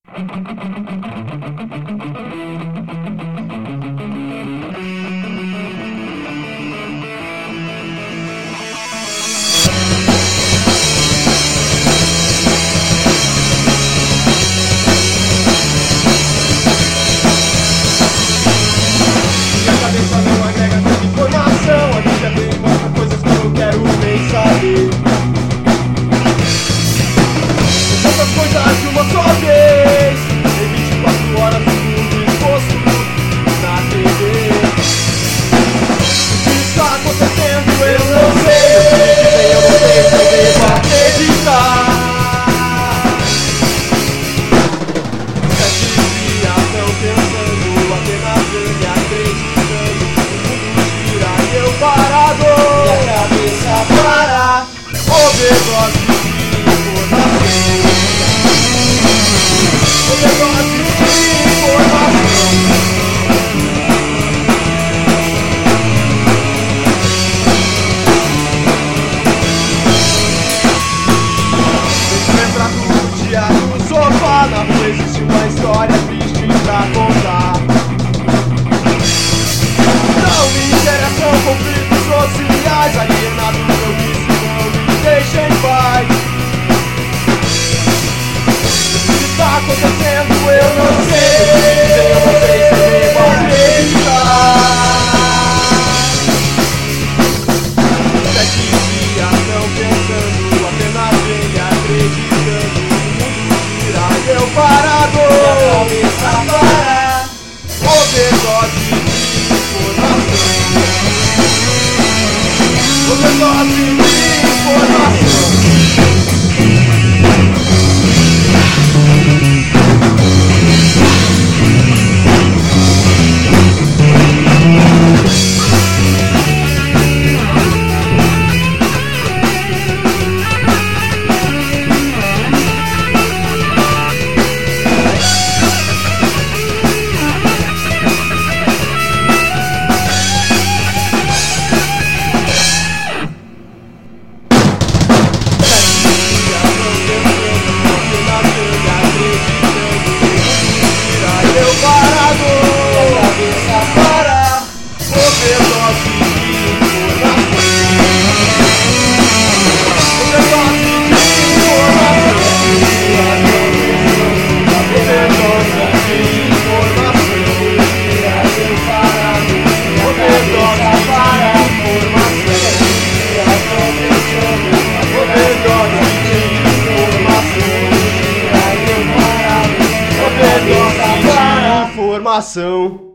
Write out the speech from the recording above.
De uma só vez, em 24 horas tudo exposto na TV. O que está acontecendo eu não sei, eu não sei se eu devo acreditar. 7 dias não pensando, apenas me acreditando. O mundo gira e eu parado, minha cabeça para, overdose de informação. Na rua existe uma história triste pra contar. Não me interessam conflitos sociais, alienados eu disse, não me deixem em paz. O que está acontecendo eu não sei, eu não sei se eu devo acreditar. 7 dias não pensando, apenas me acreditando. Eu parado, minha cabeça para, overdose de informação. Overdose de informação. Informação.